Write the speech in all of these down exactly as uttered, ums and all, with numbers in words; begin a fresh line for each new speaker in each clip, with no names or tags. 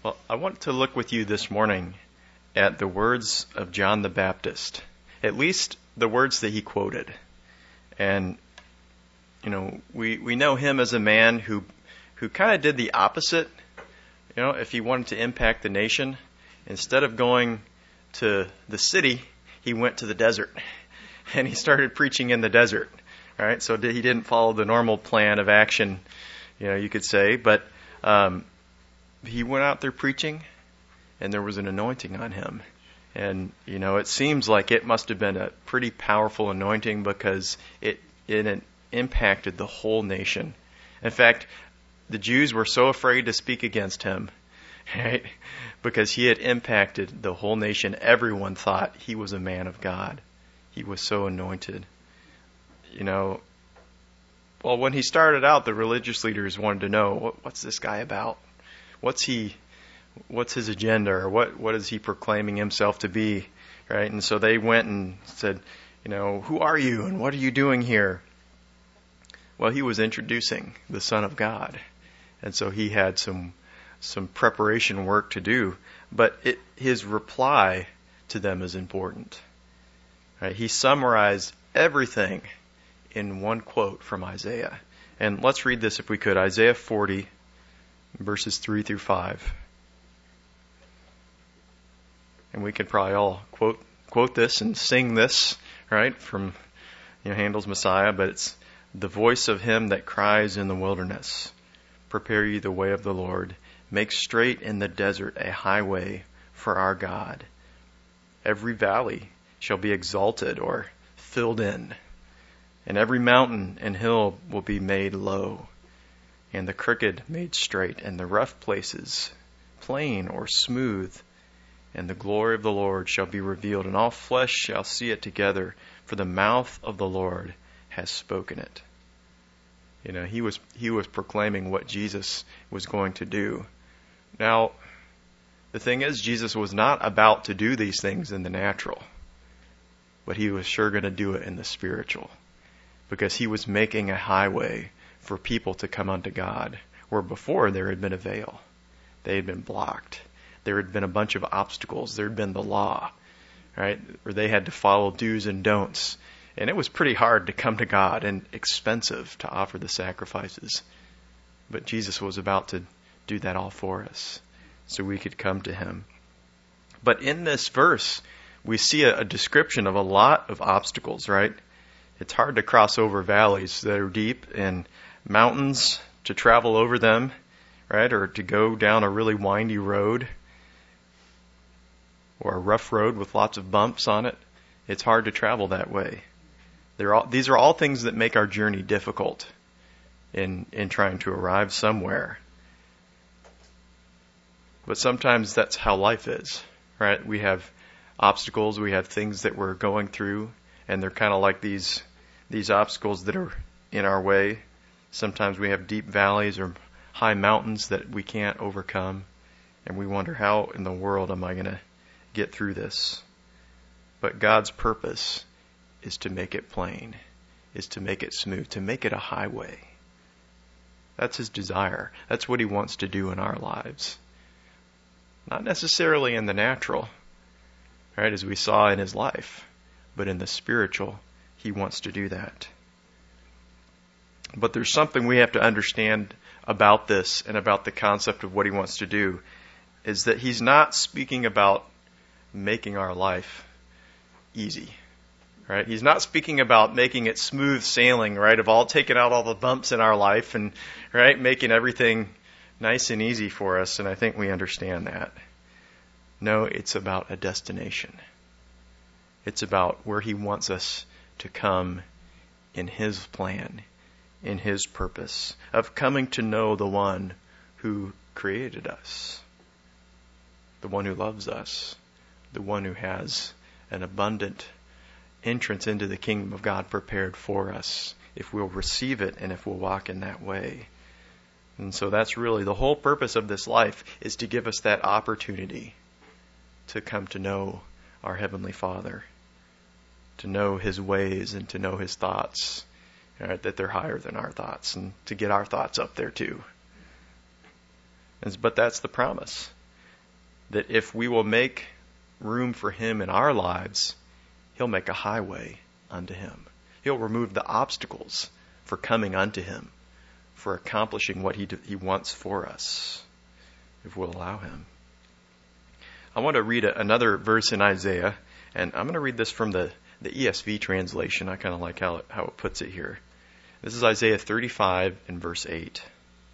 Well, I want to look with you this morning at the words of John the Baptist, at least the words that he quoted. And, you know, we, we know him as a man who, who kind of did the opposite. You know, if he wanted to impact the nation, instead of going to the city, he went to the desert. And he started preaching in the desert. All right, so he didn't follow the normal plan of action, you know, you could say, but um, he went out there preaching, and there was an anointing on him. And, you know, it seems like it must have been a pretty powerful anointing because it, it impacted the whole nation. In fact, the Jews were so afraid to speak against him, right? Because he had impacted the whole nation. Everyone thought he was a man of God. He was so anointed. You know, well, when he started out, the religious leaders wanted to know, what, what's this guy about? What's he, what's his agenda, or what, what is he proclaiming himself to be, right? And so they went and said, you know, who are you and what are you doing here? Well, he was introducing the Son of God. And so he had some, some preparation work to do. But it, his reply to them is important. Right? He summarized everything in one quote from Isaiah. And let's read this if we could. Isaiah forty, verses three through five. And we could probably all quote quote this and sing this, right, from you know, Handel's Messiah, but it's the voice of him that cries in the wilderness, prepare ye the way of the Lord, make straight in the desert a highway for our God. Every valley shall be exalted or filled in, and every mountain and hill will be made low, and the crooked made straight, and the rough places plain or smooth. And the glory of the Lord shall be revealed, and all flesh shall see it together, for the mouth of the Lord has spoken it. You know, he was he was proclaiming what Jesus was going to do. Now, the thing is, Jesus was not about to do these things in the natural, but he was sure going to do it in the spiritual, because he was making a highway for people to come unto God, where before there had been a veil. They had been blocked. There had been a bunch of obstacles. There had been the law, right, where they had to follow do's and don'ts. And it was pretty hard to come to God and expensive to offer the sacrifices. But Jesus was about to do that all for us so we could come to him. But in this verse, we see a, a description of a lot of obstacles, right? It's hard to cross over valleys that are deep and mountains to travel over them, right? Or to go down a really windy road or a rough road with lots of bumps on it. It's hard to travel that way. They're all, these are all things that make our journey difficult in, in trying to arrive somewhere. But sometimes that's how life is, right? We have obstacles, we have things that we're going through, and they're kind of like these these obstacles that are in our way. Sometimes we have deep valleys or high mountains that we can't overcome, and we wonder, how in the world am I going to get through this? But God's purpose is to make it plain, is to make it smooth, to make it a highway. That's his desire. That's what he wants to do in our lives. Not necessarily in the natural, right, as we saw in his life, but in the spiritual, he wants to do that. But there's something we have to understand about this and about the concept of what he wants to do, is that he's not speaking about making our life easy, right? He's not speaking about making it smooth sailing, right, of all taking out all the bumps in our life and, right, making everything nice and easy for us, and I think we understand that. No, it's about a destination. It's about where he wants us to come in his plan, in his purpose of coming to know the one who created us, the one who loves us, the one who has an abundant entrance into the kingdom of God prepared for us if we'll receive it and if we'll walk in that way. And so that's really the whole purpose of this life, is to give us that opportunity to come to know our Heavenly Father, to know his ways and to know his thoughts, right, that they're higher than our thoughts, and to get our thoughts up there too. And, but that's the promise. that if we will make room for him in our lives, he'll make a highway unto him. He'll remove the obstacles for coming unto him, for accomplishing what he, do, he wants for us, if we'll allow him. I want to read a, another verse in Isaiah, and I'm going to read this from the, the E S V translation. I kind of like how it, how it puts it here. This is Isaiah thirty-five and verse eight.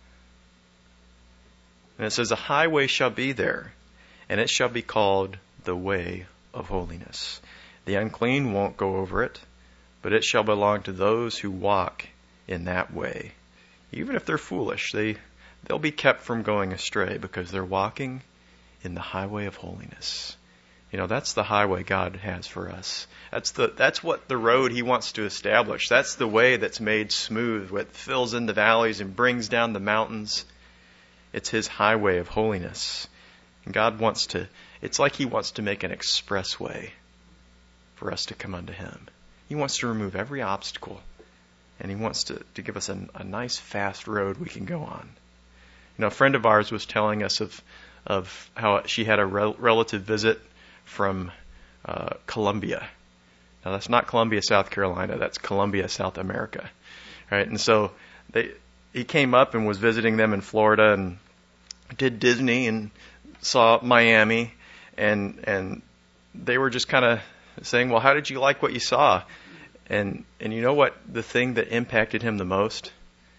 And it says, "A highway shall be there, and it shall be called the way of holiness. The unclean won't go over it, but it shall belong to those who walk in that way." Even if they're foolish, they, they'll be kept from going astray because they're walking in the highway of holiness. You know, that's the highway God has for us. That's the that's what the road he wants to establish. That's the way that's made smooth, what fills in the valleys and brings down the mountains. It's his highway of holiness. And God wants to, it's like he wants to make an expressway for us to come unto him. He wants to remove every obstacle, and he wants to, to give us a, a nice, fast road we can go on. You know, a friend of ours was telling us of of how she had a rel- relative visit from uh, Colombia. Now, that's not Columbia, South Carolina. That's Colombia, South America, right? And so they he came up and was visiting them in Florida and did Disney and saw Miami, and and they were just kind of saying, "Well, how did you like what you saw?" And and you know what? The thing that impacted him the most?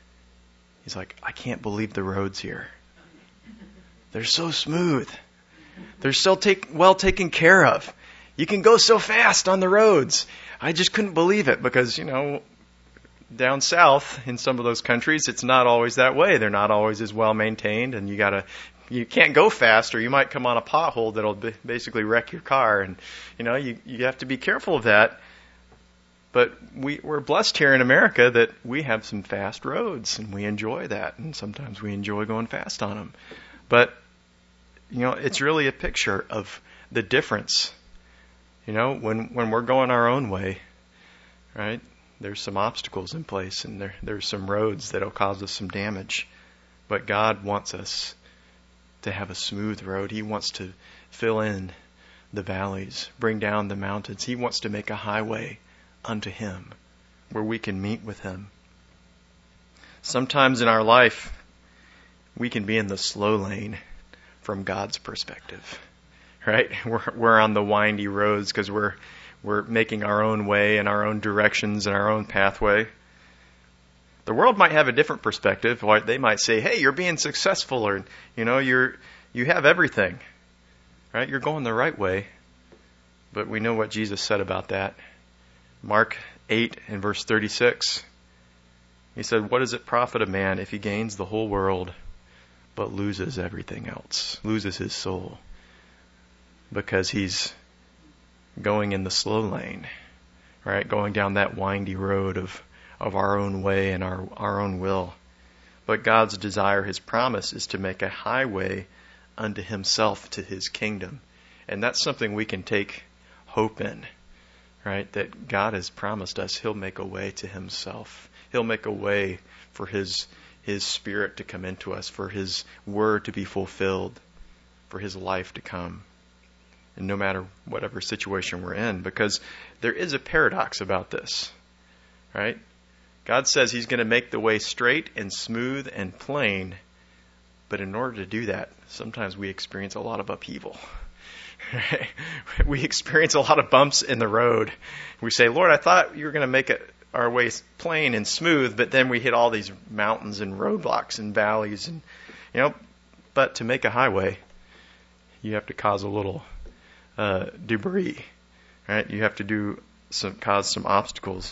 He's like, "I can't believe the roads here. They're so smooth. They're so take, well taken care of. You can go so fast on the roads. I just couldn't believe it because, you know, down south in some of those countries, it's not always that way. They're not always as well maintained, and you gotta, you can't go fast, or you might come on a pothole that'll basically wreck your car, and you know, you you have to be careful of that. But we, we're blessed here in America that we have some fast roads, and we enjoy that, and sometimes we enjoy going fast on them. But, you know, it's really a picture of the difference. You know, when, when we're going our own way, right, there's some obstacles in place, and there there's some roads that'll cause us some damage. But God wants us to have a smooth road. He wants to fill in the valleys, bring down the mountains. He wants to make a highway unto him where we can meet with him. Sometimes in our life, we can be in the slow lane from God's perspective, right? We're we're on the windy roads because we're we're making our own way and our own directions and our own pathway. The world might have a different perspective. They might say, "Hey, you're being successful," or you know, you're you have everything, right? You're going the right way. But we know what Jesus said about that. Mark eight and verse thirty-six. He said, "What does it profit a man if he gains the whole world but loses everything else, loses his soul, because he's going in the slow lane, right? Going down that windy road of, of our own way and our, our own will." But God's desire, his promise, is to make a highway unto himself, to his kingdom. And that's something we can take hope in, right? That God has promised us he'll make a way to himself. He'll make a way for his His Spirit to come into us, for his word to be fulfilled, for his life to come. And no matter whatever situation we're in, because there is a paradox about this, right? God says he's going to make the way straight and smooth and plain, but in order to do that, sometimes we experience a lot of upheaval. Right? We experience a lot of bumps in the road. We say, "Lord, I thought you were going to make it our way plain and smooth," but then we hit all these mountains and roadblocks and valleys, and you know. But to make a highway, you have to cause a little uh, debris, right? You have to do some cause some obstacles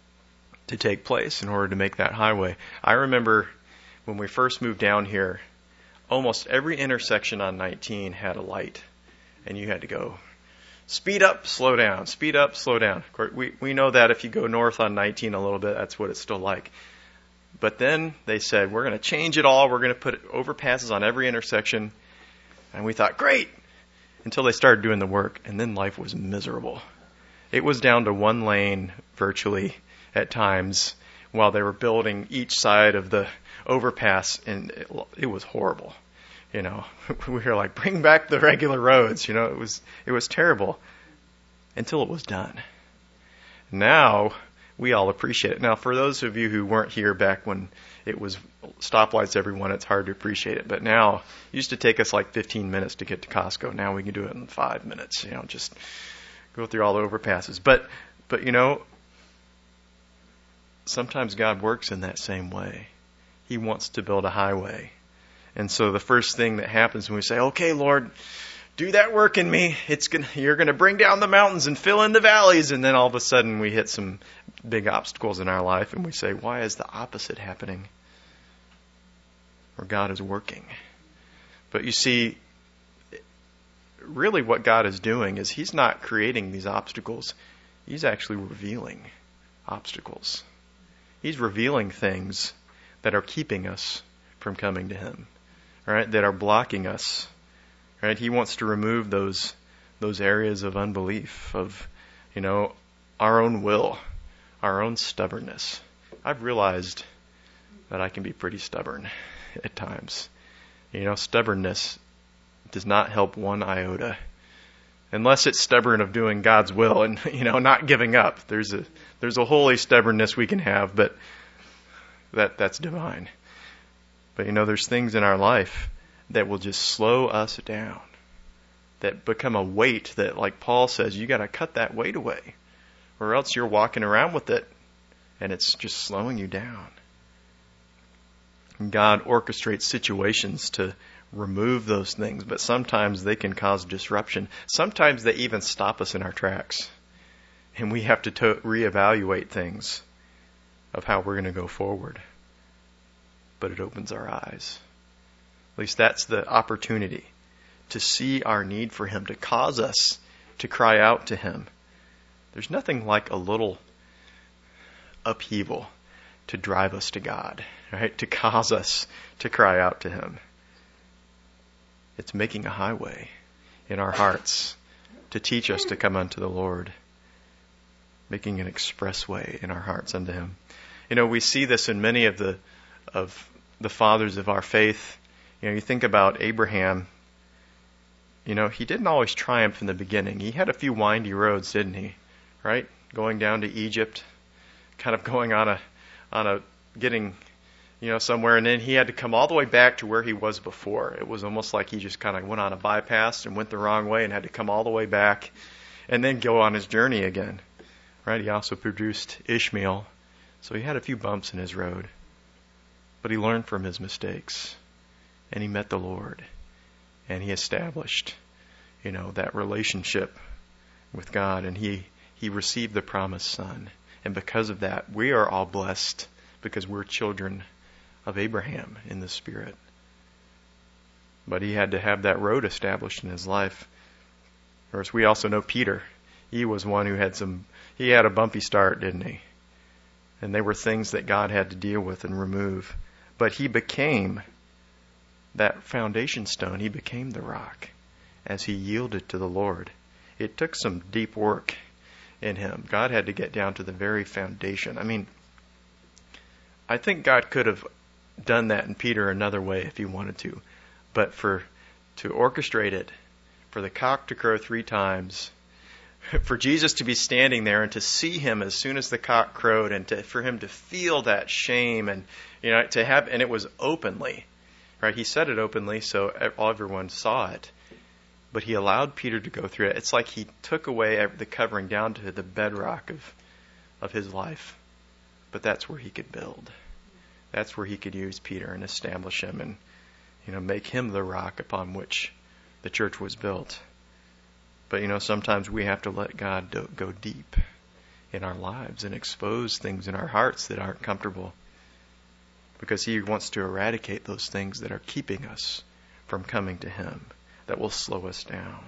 to take place in order to make that highway. I remember when we first moved down here, almost every intersection on nineteen had a light, and you had to go speed up, slow down, speed up, slow down. Of course, we, we know that if you go north on nineteen a little bit, that's what it's still like. But then they said, we're going to change it all. We're going to put overpasses on every intersection. And we thought, great, until they started doing the work. And then life was miserable. It was down to one lane virtually at times while they were building each side of the overpass. And it, it was horrible. You know, we were like, bring back the regular roads. You know, it was it was terrible until it was done. Now we all appreciate it. Now, for those of you who weren't here back when it was stoplights everyone, it's hard to appreciate it. But now, it used to take us like fifteen minutes to get to Costco. Now we can do it in five minutes. You know, just go through all the overpasses. But, but you know, sometimes God works in that same way. He wants to build a highway. And so the first thing that happens when we say, okay, Lord, do that work in me. It's gonna, you're going to bring down the mountains and fill in the valleys. And then all of a sudden we hit some big obstacles in our life and we say, why is the opposite happening? Or God is working. But you see, really what God is doing is He's not creating these obstacles. He's actually revealing obstacles. He's revealing things that are keeping us from coming to Him, right? That are blocking us, right? He wants to remove those those areas of unbelief, of, you know, our own will, our own stubbornness. I've realized that I can be pretty stubborn at times. You know, stubbornness does not help one iota, unless it's stubborn of doing God's will and, you know, not giving up. There's a there's a holy stubbornness we can have, but that that's divine. But, you know, there's things in our life that will just slow us down, that become a weight that, like Paul says, you got to cut that weight away, or else you're walking around with it and it's just slowing you down. And God orchestrates situations to remove those things, but sometimes they can cause disruption. Sometimes they even stop us in our tracks, and we have to, to reevaluate things of how we're going to go forward. But it opens our eyes. At least that's the opportunity to see our need for Him, to cause us to cry out to Him. There's nothing like a little upheaval to drive us to God, right? To cause us to cry out to Him. It's making a highway in our hearts to teach us to come unto the Lord, making an expressway in our hearts unto Him. You know, we see this in many of the of the fathers of our faith. You know, you think about Abraham. You know, he didn't always triumph in the beginning. He had a few windy roads, didn't he? Right? Going down to Egypt, kind of going on a on a getting, you know, somewhere, and then he had to come all the way back to where he was before. It was almost like he just kind of went on a bypass and went the wrong way and had to come all the way back and then go on his journey again. Right? He also produced Ishmael, so he had a few bumps in his road. But he learned from his mistakes, and he met the Lord, and he established, you know, that relationship with God, and he, he received the promised son. And because of that, we are all blessed because we're children of Abraham in the Spirit. But he had to have that road established in his life. Of course, we also know Peter. He was one who had some, he had a bumpy start, didn't he? And they were things that God had to deal with and remove. But he became that foundation stone. He became the rock as he yielded to the Lord. It took some deep work in him. God had to get down to the very foundation. I mean, I think God could have done that in Peter another way if he wanted to. But for to orchestrate it, for the cock to crow three times, for Jesus to be standing there and to see him as soon as the cock crowed, and to, for him to feel that shame, and you know, to have, and it was openly, right? He said it openly, so everyone saw it. But he allowed Peter to go through it. It's like he took away the covering down to the bedrock of of his life. But that's where he could build. That's where he could use Peter and establish him, and you know, make him the rock upon which the church was built. But, you know, sometimes we have to let God do, go deep in our lives and expose things in our hearts that aren't comfortable, because He wants to eradicate those things that are keeping us from coming to Him, that will slow us down.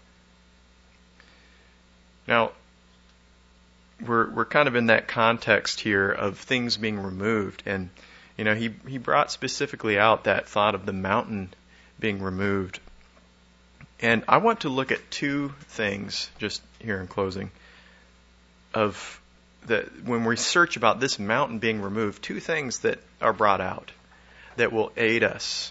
Now, we're we're kind of in that context here of things being removed, and you know, he he brought specifically out that thought of the mountain being removed. And I want to look at two things, just here in closing, of the, when we search about this mountain being removed, two things that are brought out that will aid us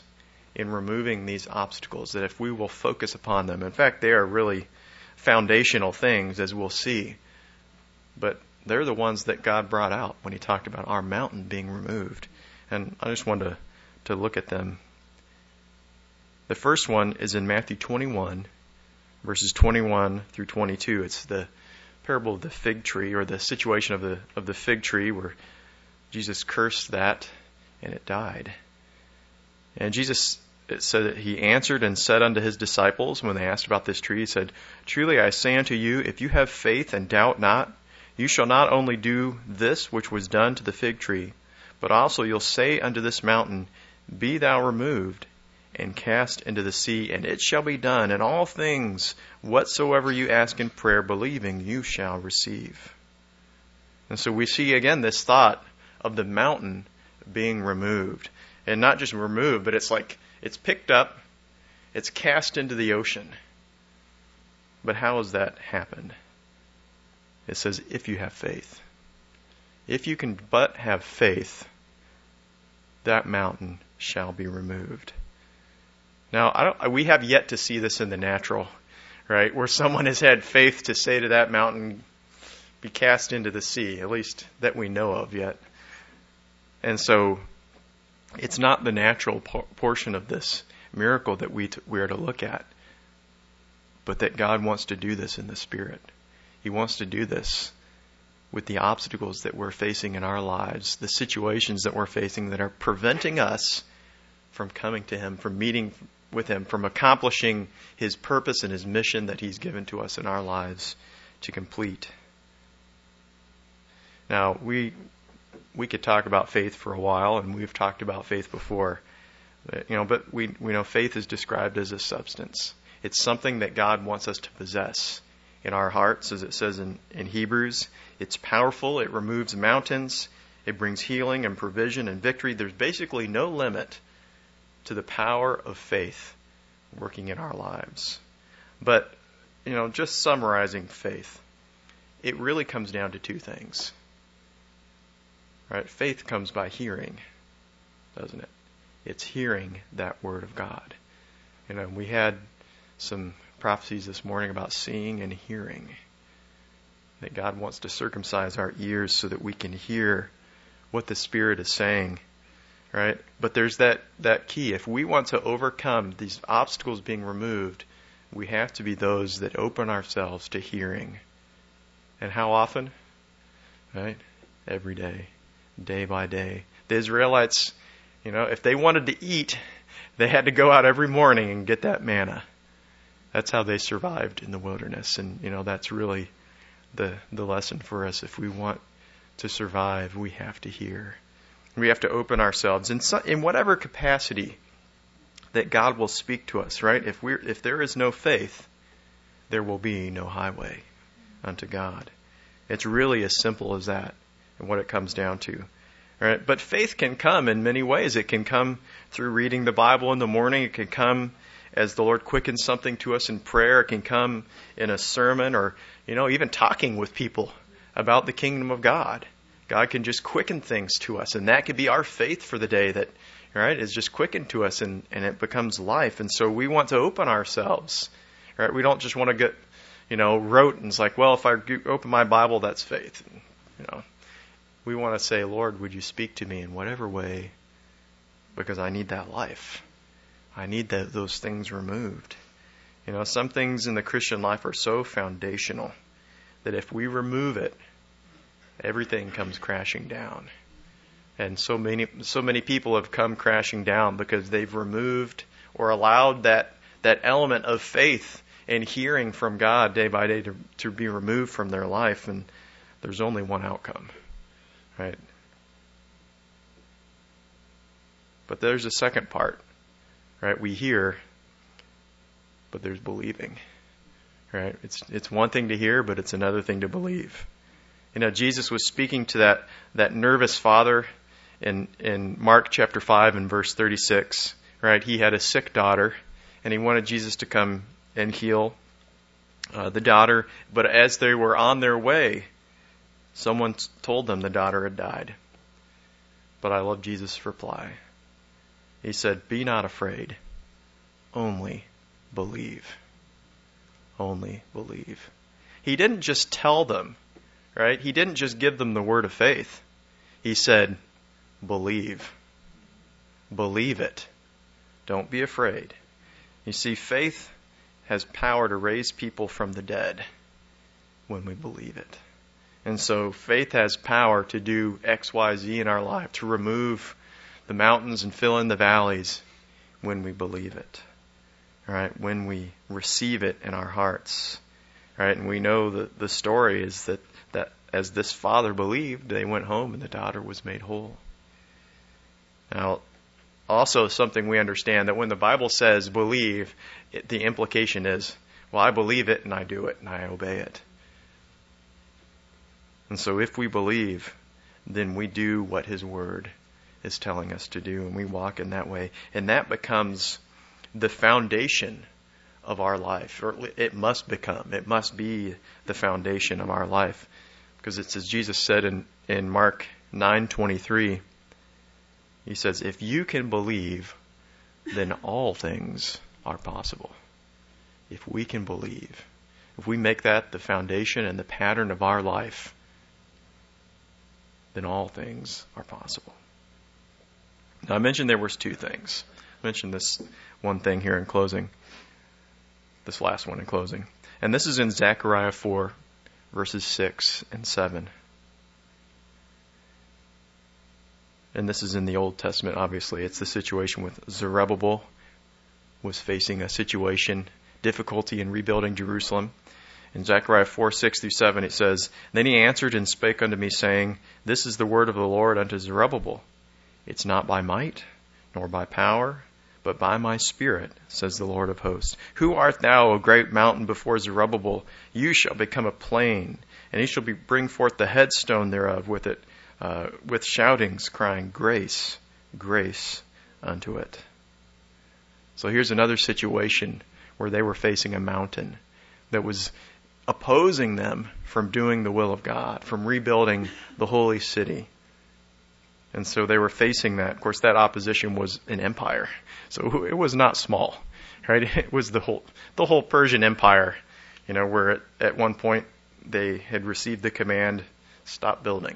in removing these obstacles, that if we will focus upon them, in fact, they are really foundational things, as we'll see, but they're the ones that God brought out when he talked about our mountain being removed. And I just wanted to, to look at them. The first one is in Matthew twenty-one, verses twenty-one through twenty-two. It's the parable of the fig tree, or the situation of the of the fig tree where Jesus cursed that and it died. And Jesus, it said that he answered and said unto his disciples when they asked about this tree, he said, Truly I say unto you, if you have faith and doubt not, you shall not only do this which was done to the fig tree, but also you'll say unto this mountain, Be thou removed, and cast into the sea, and it shall be done. And all things whatsoever you ask in prayer, believing, you shall receive. And so we see again this thought of the mountain being removed. And not just removed, but it's like it's picked up, it's cast into the ocean. But how has that happened? It says, if you have faith. If you can but have faith, that mountain shall be removed. Now, I don't, we have yet to see this in the natural, right? Where someone has had faith to say to that mountain, be cast into the sea, at least that we know of yet. And so, it's not the natural por- portion of this miracle that we, t- we are to look at, but that God wants to do this in the Spirit. He wants to do this with the obstacles that we're facing in our lives, the situations that we're facing that are preventing us from coming to Him, from meeting with Him, from accomplishing His purpose and His mission that He's given to us in our lives to complete. Now, we we could talk about faith for a while, and we've talked about faith before. But, you know, but we we know faith is described as a substance. It's something that God wants us to possess in our hearts, as it says in, in Hebrews. It's powerful. It removes mountains. It brings healing and provision and victory. There's basically no limit to the power of faith working in our lives. But, you know, just summarizing faith, it really comes down to two things. Right? Faith comes by hearing, doesn't it? It's hearing that Word of God. You know, we had some prophecies this morning about seeing and hearing. That God wants to circumcise our ears so that we can hear what the Spirit is saying. Right? But there's that, that key. If we want to overcome these obstacles being removed, we have to be those that open ourselves to hearing. And how often? Right? Every day. Day by day. The Israelites, you know, if they wanted to eat, they had to go out every morning and get that manna. That's how they survived in the wilderness. And, you know, that's really the the lesson for us. If we want to survive, we have to hear. We have to open ourselves in so, in whatever capacity that God will speak to us, right? If we if there is no faith, there will be no highway unto God. It's really as simple as that and what it comes down to. Right? But faith can come in many ways. It can come through reading the Bible in the morning. It can come as the Lord quickens something to us in prayer. It can come in a sermon, or, you know, even talking with people about the kingdom of God. God can just quicken things to us, and that could be our faith for the day that, right, is just quickened to us, and, and it becomes life. And so we want to open ourselves, right? We don't just want to get, you know, rote and it's like, well, if I open my Bible, that's faith. And, you know, we want to say, Lord, would you speak to me in whatever way, because I need that life. I need that, those things removed. You know, some things in the Christian life are so foundational that if we remove it, everything comes crashing down. And so many so many people have come crashing down because they've removed or allowed that that element of faith and hearing from God day by day to, to be removed from their life. And there's only one outcome, right? But there's a second part, right? We hear, but there's believing, right? It's it's one thing to hear, but it's another thing to believe. You know, Jesus was speaking to that, that nervous father in, in Mark chapter five and verse thirty-six, right? He had a sick daughter, and he wanted Jesus to come and heal uh, the daughter. But as they were on their way, someone told them the daughter had died. But I love Jesus' reply. He said, be not afraid, only believe. Only believe. He didn't just tell them, right? He didn't just give them the word of faith. He said, believe. Believe it. Don't be afraid. You see, faith has power to raise people from the dead when we believe it. And so faith has power to do X, Y, Z in our life, to remove the mountains and fill in the valleys when we believe it. All right, when we receive it in our hearts. All right, and we know that the story is that, that as this father believed, they went home and the daughter was made whole. Now, also something we understand that when the Bible says believe, it, the implication is, well, I believe it and I do it and I obey it. And so if we believe, then we do what His Word is telling us to do, and we walk in that way. And that becomes the foundation of our life, or it must become, it must be the foundation of our life. Because it's as Jesus said in, in Mark nine twenty-three, He says, if you can believe, then all things are possible. If we can believe, if we make that the foundation and the pattern of our life, then all things are possible. Now, I mentioned there was two things. I mentioned this one thing here in closing. This last one in closing. And this is in Zechariah four, verses six and seven. And this is in the Old Testament, obviously. It's the situation with Zerubbabel was facing a situation, difficulty in rebuilding Jerusalem. In Zechariah four, six through seven, it says, Then he answered and spake unto me, saying, This is the word of the Lord unto Zerubbabel. It's not by might, nor by power, but by my Spirit, says the Lord of hosts. Who art thou, O great mountain, before Zerubbabel? You shall become a plain, and he shall be, bring forth the headstone thereof with it, uh, with shoutings, crying, Grace, grace unto it. So here's another situation where they were facing a mountain that was opposing them from doing the will of God, from rebuilding the holy city. And so they were facing that. Of course, that opposition was an empire. So it was not small, right? It was the whole, the whole Persian Empire, you know, where at, at one point they had received the command, stop building.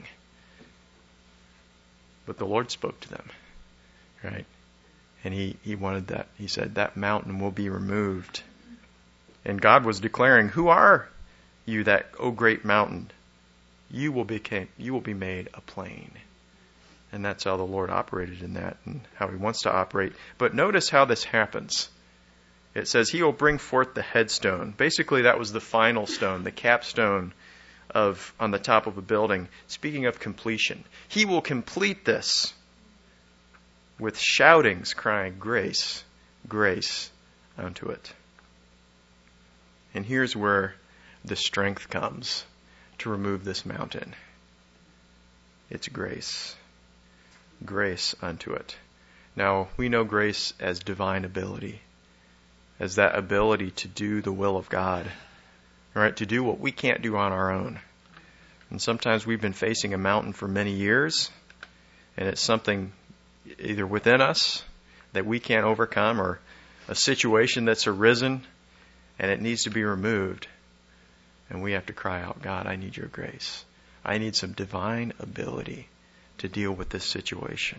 But the Lord spoke to them, right? And he, he wanted that. He said, that mountain will be removed. And God was declaring, who are you, that, O great mountain? You will became, you will be made a plain. And that's how the Lord operated in that and how He wants to operate. But notice how this happens. It says He will bring forth the headstone. Basically, that was the final stone, the capstone of on the top of a building. Speaking of completion, He will complete this with shoutings crying, Grace, grace unto it. And here's where the strength comes to remove this mountain. It's grace. Grace unto it. Now, we know grace as divine ability, as that ability to do the will of God, right? To do what we can't do on our own. And sometimes we've been facing a mountain for many years, and it's something either within us that we can't overcome, or a situation that's arisen and it needs to be removed. And we have to cry out, God, I need your grace. I need some divine ability to deal with this situation.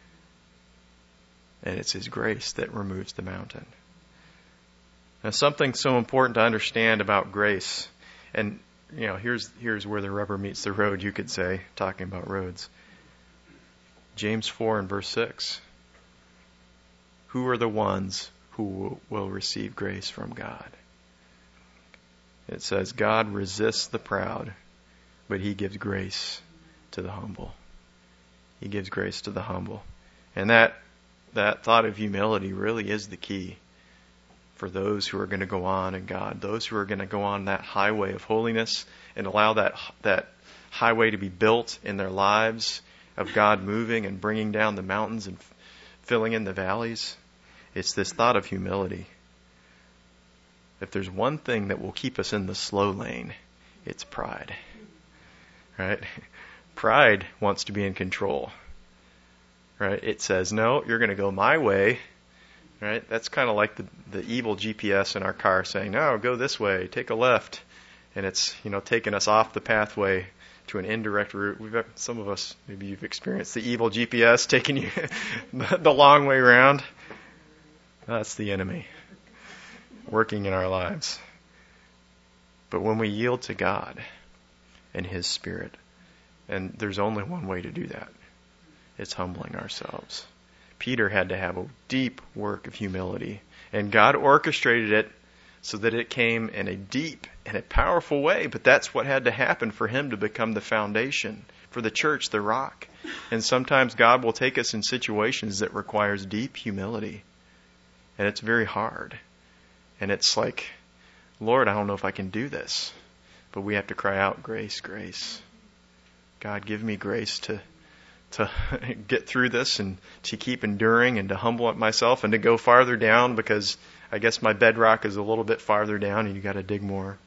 And it's His grace that removes the mountain. Now, something so important to understand about grace, and you know, here's here's where the rubber meets the road, you could say, talking about roads. James four and verse six. Who are the ones who will receive grace from God? It says, God resists the proud, but He gives grace to the humble. He gives grace to the humble. And that that thought of humility really is the key for those who are going to go on in God, those who are going to go on that highway of holiness and allow that that highway to be built in their lives of God moving and bringing down the mountains and filling in the valleys. It's this thought of humility. If there's one thing that will keep us in the slow lane, it's pride. Right? Pride wants to be in control. right? It says, no, you're going to go my way, right? That's kind of like the, the evil G P S in our car saying, no, go this way, take a left. And it's, you know, taking us off the pathway to an indirect route. We've got, some of us, maybe you've experienced the evil G P S taking you the long way around. That's the enemy working in our lives. But when we yield to God and His Spirit, and there's only one way to do that, it's humbling ourselves. Peter had to have a deep work of humility, and God orchestrated it so that it came in a deep and a powerful way. But that's what had to happen for him to become the foundation, for the church, the rock. And sometimes God will take us in situations that requires deep humility. And it's very hard. And it's like, Lord, I don't know if I can do this. But we have to cry out, grace, grace. God, give me grace to to get through this and to keep enduring and to humble myself and to go farther down, because I guess my bedrock is a little bit farther down and you got to dig more.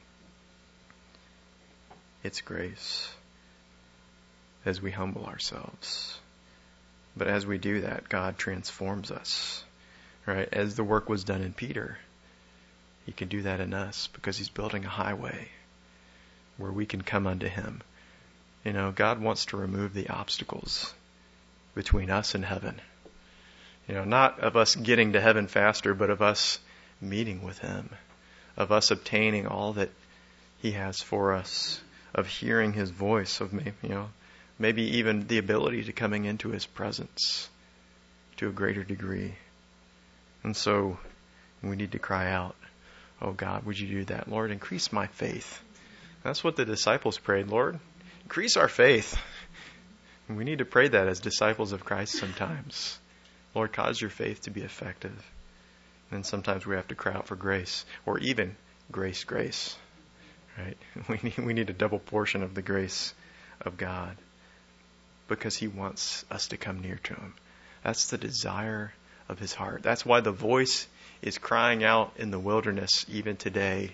It's grace as we humble ourselves. But as we do that, God transforms us, right? As the work was done in Peter, He can do that in us because He's building a highway where we can come unto Him. You know, God wants to remove the obstacles between us and heaven. You know, not of us getting to heaven faster, but of us meeting with Him, of us obtaining all that He has for us, of hearing His voice, of maybe, you know, maybe even the ability to coming into His presence to a greater degree. And so we need to cry out, oh God, would you do that? Lord, increase my faith. That's what the disciples prayed, Lord. Increase our faith. And we need to pray that as disciples of Christ sometimes. Lord, cause your faith to be effective. And sometimes we have to cry out for grace, or even grace, grace. Right? We need, we need a double portion of the grace of God because He wants us to come near to Him. That's the desire of His heart. That's why the voice is crying out in the wilderness even today.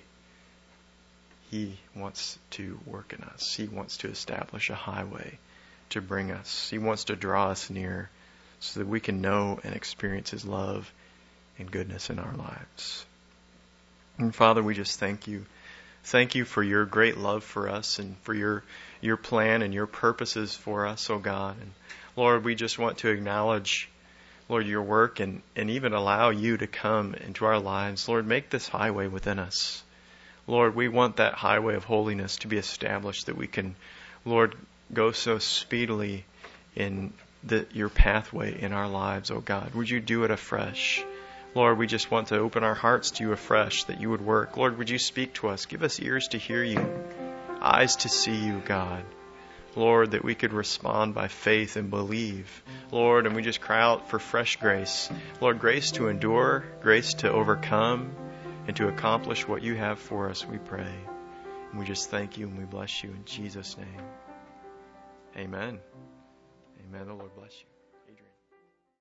He wants to work in us. He wants to establish a highway to bring us. He wants to draw us near so that we can know and experience His love and goodness in our lives. And Father, we just thank You. Thank You for Your great love for us and for Your Your plan and Your purposes for us, oh God. And Lord, we just want to acknowledge, Lord, Your work and, and even allow You to come into our lives. Lord, make this highway within us. Lord, we want that highway of holiness to be established, that we can, Lord, go so speedily in the, Your pathway in our lives, oh God. Would You do it afresh? Lord, we just want to open our hearts to You afresh, that You would work. Lord, would You speak to us? Give us ears to hear You, eyes to see You, God. Lord, that we could respond by faith and believe. Lord, and we just cry out for fresh grace. Lord, grace to endure, grace to overcome, and to accomplish what You have for us, we pray. And we just thank You and we bless You in Jesus' name. Amen. Amen. The Lord bless you.